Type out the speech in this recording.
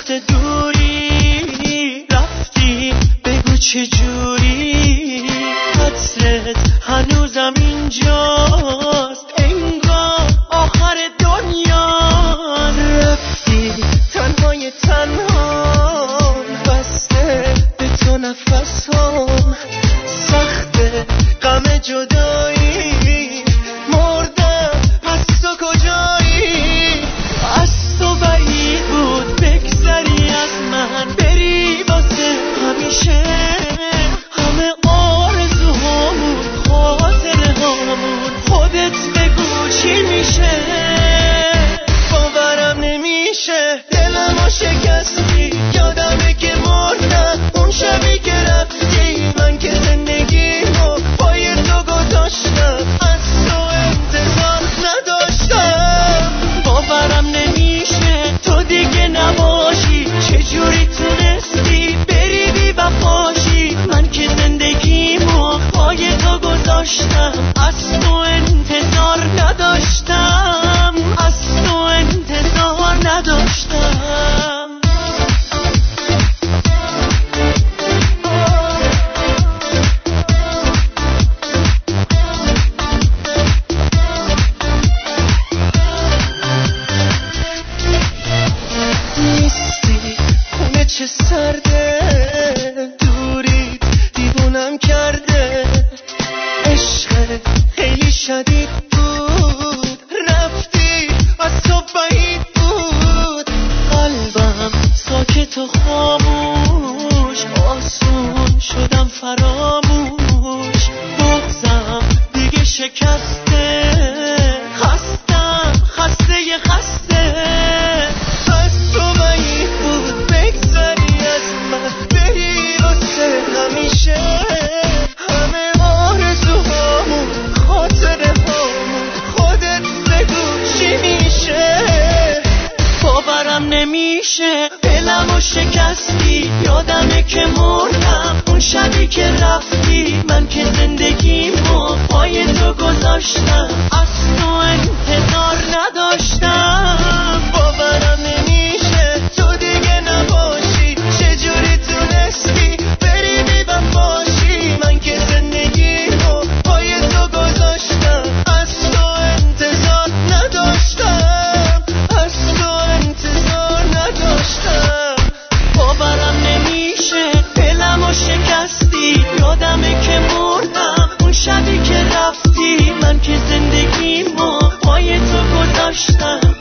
وقت دوری رفتی، بگو چجوری حسرت هنوزم اینجاست، انگار آخر دنیا. رفتی تنهای تنها، بسته به تو نفسم، سخته غم جدایی، مردم پس تو کجایی؟ از تو بعید بود بگذری از من، بری واسه همیشه، همه آرزوهامون خاطره هامون، خودت بگو چی میشه؟ باورم نمیشه دلمو شکستی، یادمه که مردم اون شبی که رفتی، من که زندگیمو پای تو گذاشتم، از تو انتظار نداشتم. باورم نمیشه تو دیگه نباشی، چجوری تونستی بری بی وفاشی، من که زندگیمو پای تو گذاشتم، از تو انتظار نداشتم، از تو انتظار نداشتم. نیستی خونه چه سرده، دوری دیوونم کرده، عشق خیلی شدید بود، رفتی از تو بعید بود، قلبم ساکت و خاموش، آسون شدم فراموش، بغضم دیگه شکسته، خستم خسته ی خسته. از تو بعید بود بگذری از من، بری واسه همیشه، همه آرزوهامون خاطره هامون، خودت بگو چی میشه؟ باورم نمیشه دلمو شکستی، یادمه که مردم اون شبی که رفتی، من که زندگیمو پای تو گذاشتم، از تو انتظار نداشتم. باورم نمیشه تو دیگه نباشی، چجوری تونستی بری بی وفاشی، من که زندگیمو پای تو گذاشتم، از تو انتظار نداشتم، از تو انتظار نداشتم. باورم نمیشه دلمو شکستی، یادمه که مردم اون شبی که رفتی، من که زندگیمو پای تو گذاشتم،